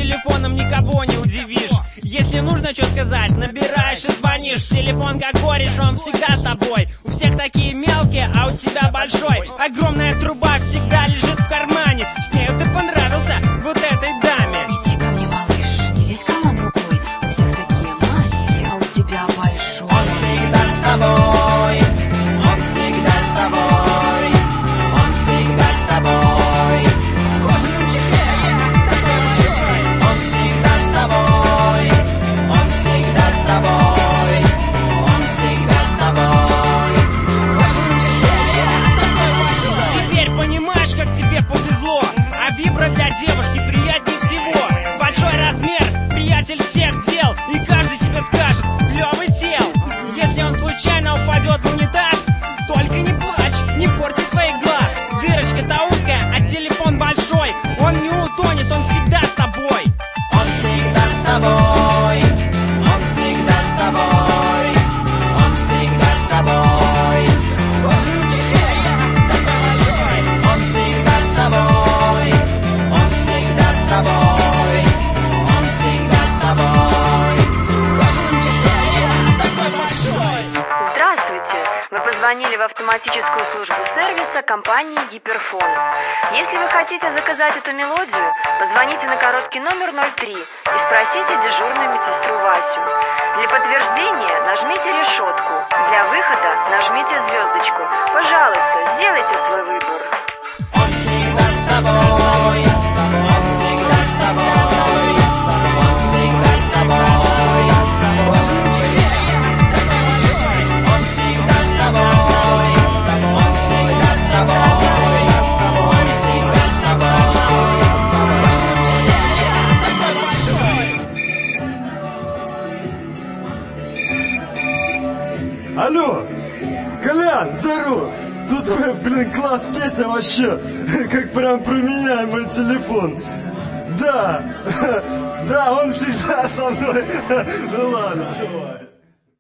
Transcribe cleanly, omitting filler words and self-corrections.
телефоном никого не удивишь. Если нужно что сказать, набираешь и звонишь. Телефон как кореш, он всегда с тобой. У всех такие мелкие, а у тебя большой. Огромная труба всегда лежит в кармане. С нею ты понравился вот этой даме. Иди ко мне, малыш, не лезь к нам рукой. У всех такие маленькие, а у тебя большой. Он всегда с тобой, он всегда с тобой, он всегда с тобой. В кожаном чехле, такой большой. Он всегда с тобой, он всегда с тобой, он всегда с тобой. В кожаном чехле, такой большой. Теперь понимаешь, как тебе повезло. А вибро для девушки приятнее всего. Большой размер, приятель всех дел. И каждый тебе скажет, клевый сел. Если он случайно упадет в унитаз, только не плачь, не порти своих глаз. Дырочка-то узкая, а телефон большой. Он не утонет, он всегда с тобой. Он всегда с тобой, он всегда с тобой, он всегда с тобой. В кожаном чехле, такой большой. Он всегда с тобой, он всегда с тобой, он всегда с тобой. В кожаном чехле, такой большой. Здравствуйте! Вы позвонили в автоматическую службу сервиса компании Гиперфон. Если вы хотите заказать эту мелодию, позвоните на короткий номер 03 и спросите дежурную медсестру Васю. Для подтверждения нажмите решетку. Для выхода нажмите звездочку. Пожалуйста, сделайте свой выбор. Он всегда с тобой, он всегда с тобой, он всегда с тобой. В кожаном чехле, такой большой. Он всегда с тобой, он всегда с тобой, он всегда с тобой. В кожаном чехле, такой большой. Алло, Колян, здорово! Тут, блин, класс песня вообще, как прям про меня, мой телефон. Да, да, он всегда со мной. Ну ладно, давай.